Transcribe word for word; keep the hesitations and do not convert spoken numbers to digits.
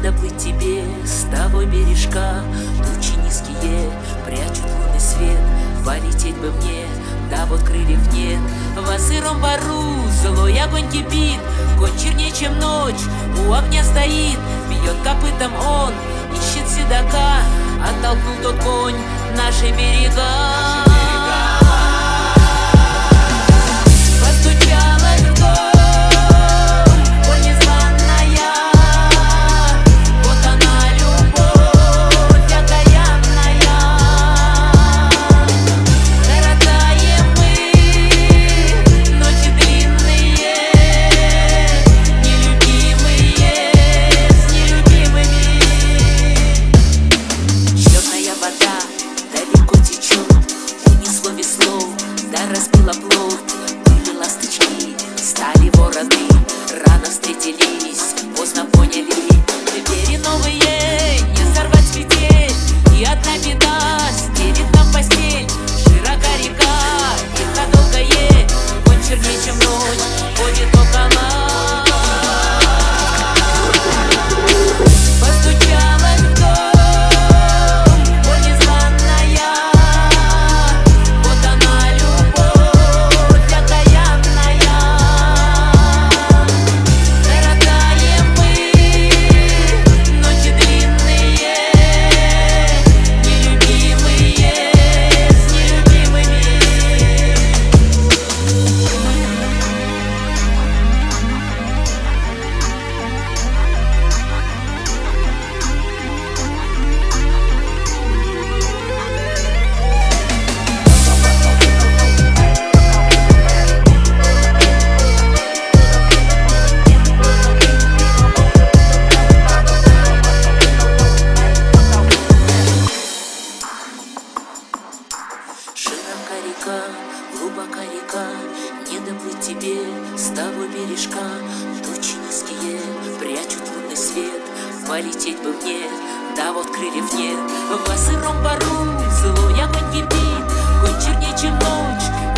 доплыть тебе с того бережка. Тучи низкие прячут лунный свет. Полететь бы мне, да вот крыльев нет. Во сыром бару злой огонь кипит. Конь чернее, чем ночь, у огня стоит. Бьет копытом он, ищет седока. Оттолкнул тот конь наши берега. Постучала в дом, боль незваная. Вот она, любовь окаянная. Коротаем мы ночи длинные, нелюбимые с нелюбимыми. Черная вода далеко течет, унесло весло, да разбила плот. Были ласточки, стали вороны, рано встретились, поздно поняли. Двери новые не сорвать с петель, и одна беда стелит нам постель. Широка река, и долгое, конь чернее, чем ночь, ходит около. Постучала в дом, боль незваная. Вот она, любовь окаянная. Коротаем мы ночи длинные, нелюбимые с нелюбимыми. Широка река, глубока река, не доплыть тебе с того бережка. Тучи низкие прячут лунный свет. Полететь бы мне, да вот крыльев нет. Во сыром бару злой огонь кипит. Конь чернее, чем ночь,